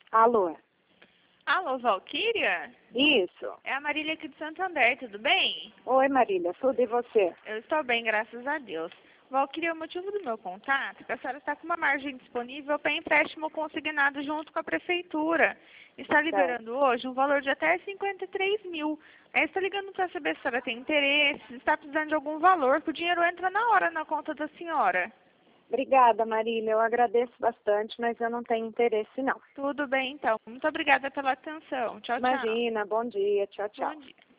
Alô? Alô, Valquíria? Isso. É a Marília aqui de Santander, tudo bem? Oi, Marília, tudo e você? Eu estou bem, graças a Deus. Valquíria, o motivo do meu contato é que a senhora está com uma margem disponível para empréstimo consignado junto com a prefeitura. Está liberando hoje um valor de até 53 mil. Aí está ligando para saber se a senhora tem interesse, se está precisando de algum valor, que o dinheiro entra na hora na conta da senhora. Obrigada, Marília, eu agradeço bastante, mas eu não tenho interesse, não. Tudo bem, então. Muito obrigada pela atenção. Tchau, tchau. Imagina, bom dia, tchau, tchau. Bom dia.